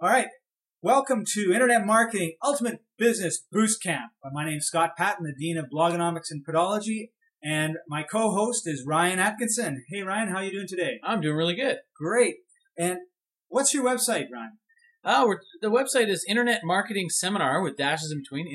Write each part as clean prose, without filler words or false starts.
All right. Welcome to Internet Marketing Ultimate Business Boost Camp. My name is Scott Patton, the Dean of Blogonomics and Podology, and my co-host is Ryan Atkinson. Hey, Ryan, how are you doing today? I'm doing really good. Great. And what's your website, Ryan? The website is Internet Marketing Seminar with dashes in between,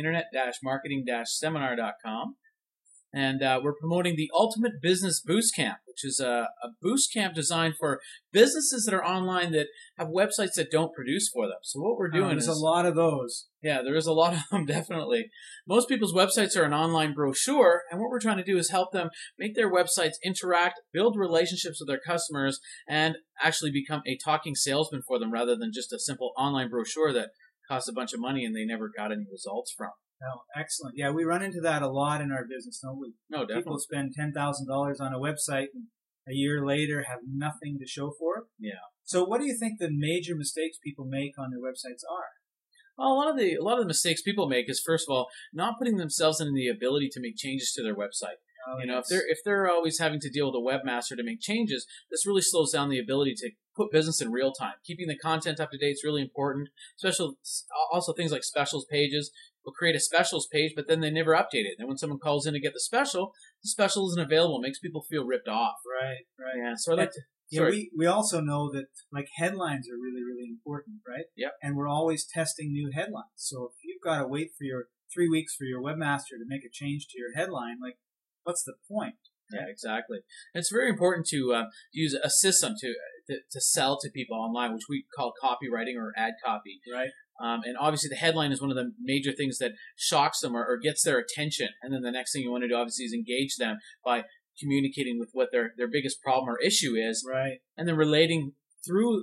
internet-marketing-seminar.com. And we're promoting the Ultimate Business Boost Camp, which is a boost camp designed for businesses that are online that have websites that don't produce for them. So what we're doing There's a lot of those. Yeah, there is a lot of them, definitely. Most people's websites are an online brochure, and what we're trying to do is help them make their websites interact, build relationships with their customers, and actually become a talking salesman for them rather than just a simple online brochure that costs a bunch of money and they never got any results from. Oh, excellent. Yeah, we run into that a lot in our business, don't we? No, definitely. People spend $10,000 on a website and a year later have nothing to show for it. Yeah. So what do you think the major mistakes people make on their websites are? Well, a lot of the mistakes people make is, first of all, not putting themselves in the ability to make changes to their website. If they're always having to deal with a webmaster to make changes, this really slows down the ability to put business in real time. Keeping the content up to date is really important. Also things like specials pages. We'll create a specials page, but then they never update it. And when someone calls in to get the special isn't available. It makes people feel ripped off. Right. Yeah. So we also know that like headlines are really, really important, right? Yep. And we're always testing new headlines. So if you've got to wait for your 3 weeks for your webmaster to make a change to your headline, like what's the point? Yeah, exactly. It's very important to use a system to sell to people online, which we call copywriting or ad copy. Right. And obviously the headline is one of the major things that shocks them or gets their attention. And then the next thing you want to do, obviously, is engage them by communicating with what their biggest problem or issue is. Right. And then relating to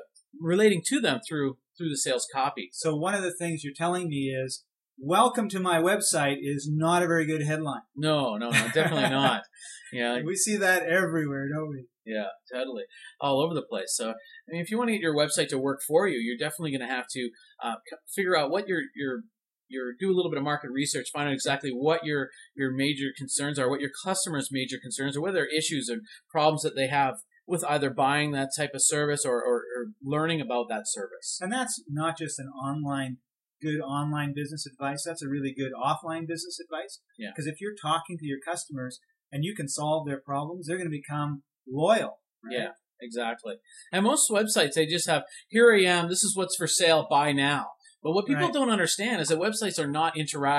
them through the sales copy. So one of the things you're telling me is, welcome to my website is not a very good headline. No, definitely not. Yeah. We see that everywhere, don't we? Yeah, totally. All over the place. So, if you want to get your website to work for you, you're definitely going to have to figure out what do a little bit of market research, find out exactly what your major concerns are, what your customers' major concerns are, what are their issues and problems that they have with either buying that type of service or learning about that service. And that's not just good online business advice. That's a really good offline business advice. Yeah. Because if you're talking to your customers and you can solve their problems, they're going to become loyal. Right? Yeah, exactly. And most websites, they just have, here I am, this is what's for sale, buy now. But what people don't understand is that websites are not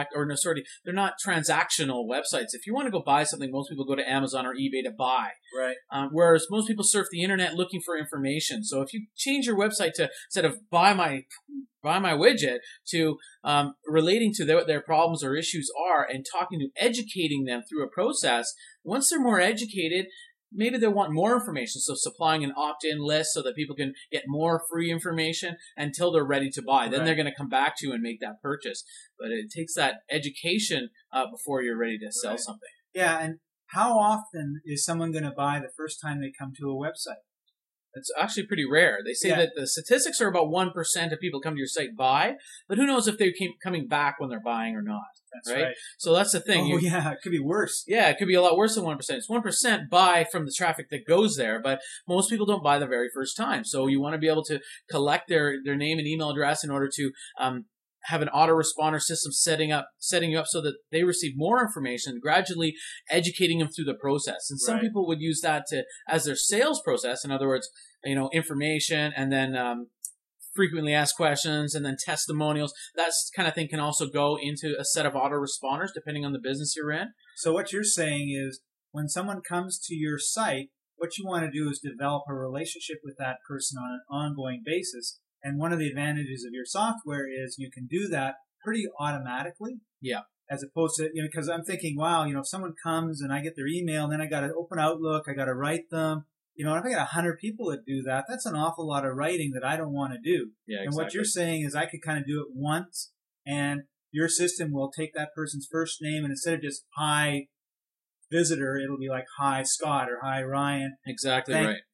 they're not transactional websites. If you want to go buy something, most people go to Amazon or eBay to buy. Right. Whereas most people surf the internet looking for information. So if you change your website to, instead of buy my widget, to relating to what their problems or issues are and educating them through a process, once they're more educated, maybe they'll want more information, so supplying an opt-in list so that people can get more free information until they're ready to buy. Then they're going to come back to you and make that purchase. But it takes that education before you're ready to sell something. Yeah, and how often is someone going to buy the first time they come to a website? It's actually pretty rare. They say that the statistics are about 1% of people come to your site buy, but who knows if they keep coming back when they're buying or not. That's right. So that's the thing. Oh, it could be worse. Yeah, it could be a lot worse than 1%. It's 1% buy from the traffic that goes there, but most people don't buy the very first time. So you want to be able to collect their name and email address in order to have an autoresponder system setting you up so that they receive more information, gradually educating them through the process. And some people would use that as their sales process. In other words, information and then frequently asked questions and then testimonials. That kind of thing can also go into a set of autoresponders depending on the business you're in. So what you're saying is when someone comes to your site, what you want to do is develop a relationship with that person on an ongoing basis. And one of the advantages of your software is you can do that pretty automatically. Yeah. As opposed to, because I'm thinking, wow, if someone comes and I get their email and then I got to open Outlook, I got to write them. If I got 100 people that do that, that's an awful lot of writing that I don't want to do. Yeah, exactly. And what you're saying is I could kind of do it once and your system will take that person's first name and instead of just hi visitor, it'll be like hi Scott or hi Ryan. Exactly right.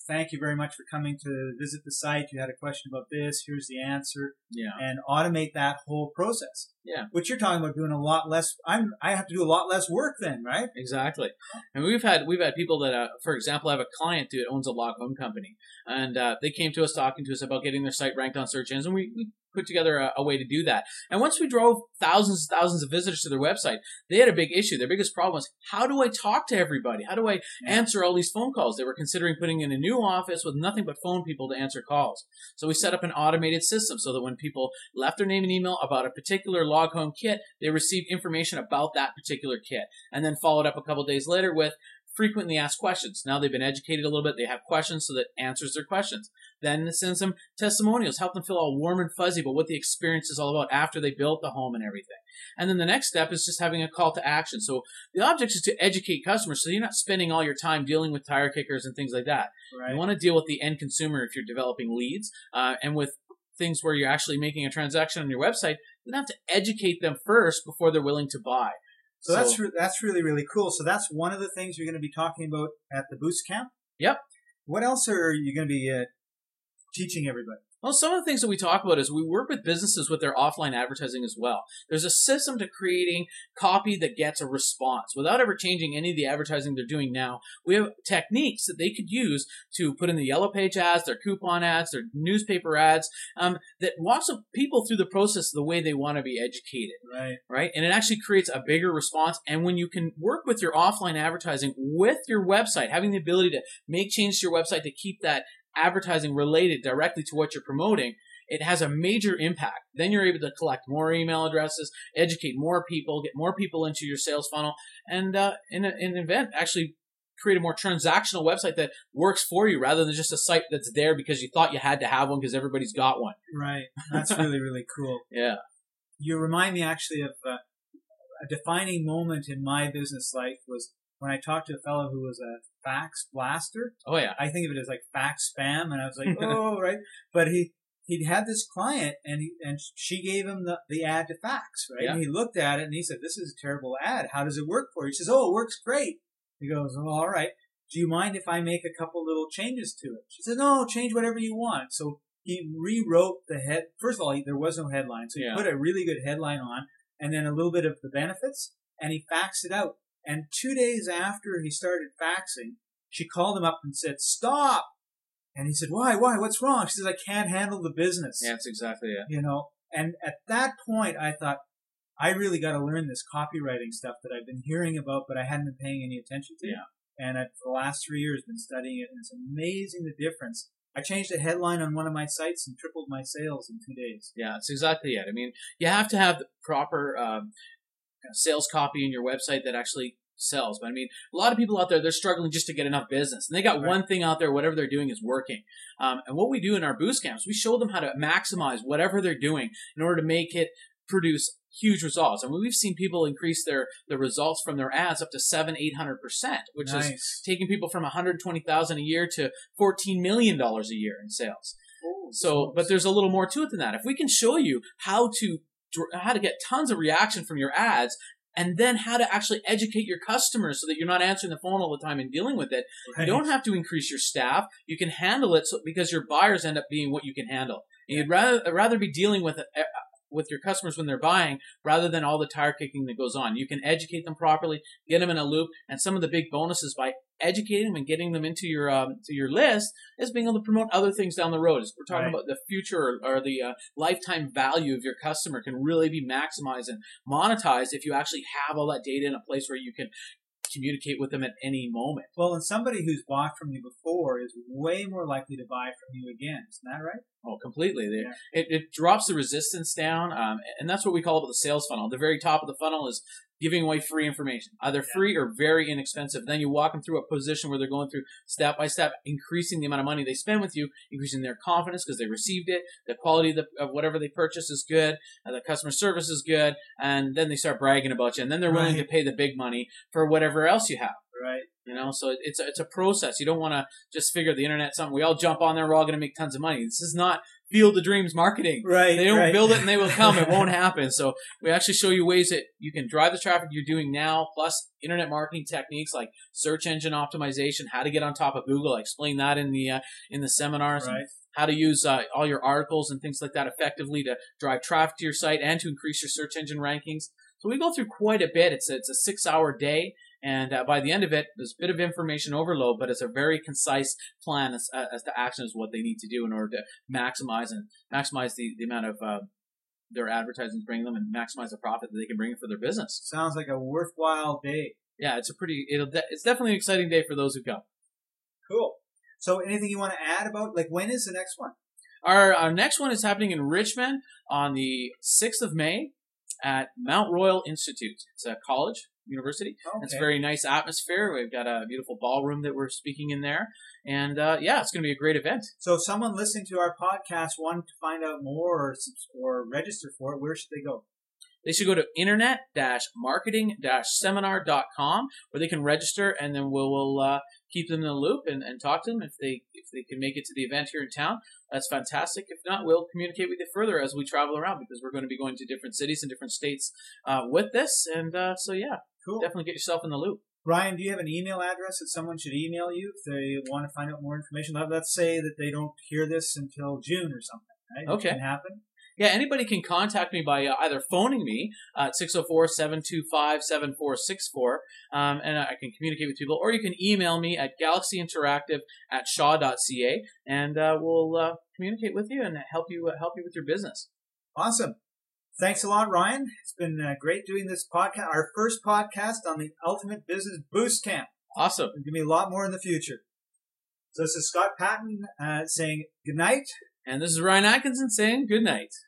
thank you very much for coming to visit the site. You had a question about this. Here's the answer. Yeah. And automate that whole process. Yeah. Which you're talking about doing a lot less. I have to do a lot less work then, right? Exactly. And we've had people that, for example, I have a client who owns a log home company, and they came to us talking to us about getting their site ranked on search engines, and we put together a way to do that. And once we drove thousands and thousands of visitors to their website, they had a big issue. Their biggest problem was, how do I talk to everybody? How do I answer all these phone calls? They were considering putting in a new office with nothing but phone people to answer calls. So we set up an automated system so that when people left their name and email about a particular log home kit, they received information about that particular kit, and then followed up a couple days later with frequently asked questions. Now they've been educated a little bit. They have questions, so that answers their questions. Then send some testimonials, help them feel all warm and fuzzy about what the experience is all about after they built the home and everything. And then the next step is just having a call to action. So the object is to educate customers, so you're not spending all your time dealing with tire kickers and things like that. Right. You want to deal with the end consumer if you're developing leads, and with things where you're actually making a transaction on your website, you have to educate them first before they're willing to buy. So that's really, really cool. So that's one of the things you're going to be talking about at the Boost Camp? Yep. What else are you going to be teaching everybody? Well, some of the things that we talk about is we work with businesses with their offline advertising as well. There's a system to creating copy that gets a response without ever changing any of the advertising they're doing now. We have techniques that they could use to put in the Yellow Page ads, their coupon ads, their newspaper ads, that walks people through the process the way they want to be educated. Right? And it actually creates a bigger response. And when you can work with your offline advertising with your website, having the ability to make changes to your website to keep that advertising related directly to what you're promoting, it has a major impact. Then you're able to collect more email addresses, educate more people, get more people into your sales funnel, and in an event, actually create a more transactional website that works for you rather than just a site that's there because you thought you had to have one because everybody's got one. Right. That's really, really cool. Yeah. You remind me actually of a defining moment in my business life was when I talked to a fellow who was a fax blaster. Oh, yeah. I think of it as like fax spam, and I was like, oh, right. But he'd had this client, and she gave him the ad to fax, right? Yeah. And he looked at it, and he said, this is a terrible ad. How does it work for you? He says, oh, it works great. He goes, oh, all right. Do you mind if I make a couple little changes to it? She said, no, change whatever you want. So he rewrote the head. First of all, there was no headline. So he put a really good headline on, and then a little bit of the benefits, and he faxed it out. And 2 days after he started faxing, she called him up and said, stop. And he said, why? What's wrong? She says, I can't handle the business. Yeah, that's exactly it. You know, and at that point, I thought, I really got to learn this copywriting stuff that I've been hearing about, but I hadn't been paying any attention to. Yeah. And for the last 3 years, been studying it, and it's amazing the difference. I changed a headline on one of my sites and tripled my sales in 2 days. Yeah, that's exactly it. I mean, you have to have the proper sales copy in your website that actually sells. But I mean, a lot of people out there, they're struggling just to get enough business. And they got one thing out there, whatever they're doing is working. And what we do in our boost camps, we show them how to maximize whatever they're doing in order to make it produce huge results. I mean, we've seen people increase the results from their ads up to 700-800%, which is taking people from $120,000 a year to $14 million a year in sales. So, but there's a little more to it than that. If we can show you how to get tons of reaction from your ads, and then how to actually educate your customers so that you're not answering the phone all the time and dealing with it. You don't have to increase your staff. You can handle it because your buyers end up being what you can handle. And you'd rather be dealing with your customers when they're buying rather than all the tire kicking that goes on. You can educate them properly, get them in a loop, and some of the big bonuses by educating them and getting them into your list is being able to promote other things down the road. As we're talking about the future or the lifetime value of your customer can really be maximized and monetized if you actually have all that data in a place where you can communicate with them at any moment. Well, and somebody who's bought from you before is way more likely to buy from you again. Isn't that right? Oh, completely. It drops the resistance down, and that's what we call it the sales funnel. The very top of the funnel is giving away free information, either free or very inexpensive. Then you walk them through a position where they're going through step by step, increasing the amount of money they spend with you, increasing their confidence because they received it, the quality of whatever they purchase is good, the customer service is good, and then they start bragging about you, and then they're willing to pay the big money for whatever else you have. Right. You know, so it's a process. You don't want to just figure the internet something. We all jump on there. We're all going to make tons of money. This is not Field of Dreams marketing. Right. They don't right. build it and they will come. It won't happen. So we actually show you ways that you can drive the traffic you're doing now, plus internet marketing techniques like search engine optimization, how to get on top of Google. I explain that in the seminars. Right. How to use all your articles and things like that effectively to drive traffic to your site and to increase your search engine rankings. So we go through quite a bit. It's a 6-hour day. And by the end of it, there's a bit of information overload, but it's a very concise plan as to action is what they need to do in order to maximize the amount of their advertising bring them and maximize the profit that they can bring in for their business. Sounds like a worthwhile day. Yeah, it's definitely an exciting day for those who go. Cool. So anything you want to add about, like, when is the next one? Our next one is happening in Richmond on the 6th of May at Mount Royal Institute. It's a college, university. Okay. It's a very nice atmosphere. We've got a beautiful ballroom that we're speaking in there. And it's going to be a great event. So if someone listening to our podcast wanted to find out more or register for it, where should they go? They should go to internet-marketing-seminar.com where they can register, and then we'll keep them in the loop and talk to them. If they can make it to the event here in town, that's fantastic. If not, we'll communicate with you further as we travel around, because we're going to be going to different cities and different states with this. And Cool. Definitely get yourself in the loop. Ryan, do you have an email address that someone should email you if they want to find out more information? Let's say that they don't hear this until June or something, right? Okay. It can happen. Yeah, anybody can contact me by either phoning me at 604-725-7464, and I can communicate with people, or you can email me at galaxyinteractive@shaw.ca, and we'll communicate with you and help you with your business. Awesome. Thanks a lot, Ryan. It's been great doing this podcast, our first podcast on the Ultimate Business Boost Camp. Awesome. There's going to be a lot more in the future. So this is Scott Patton saying good night. And this is Ryan Atkinson saying good night.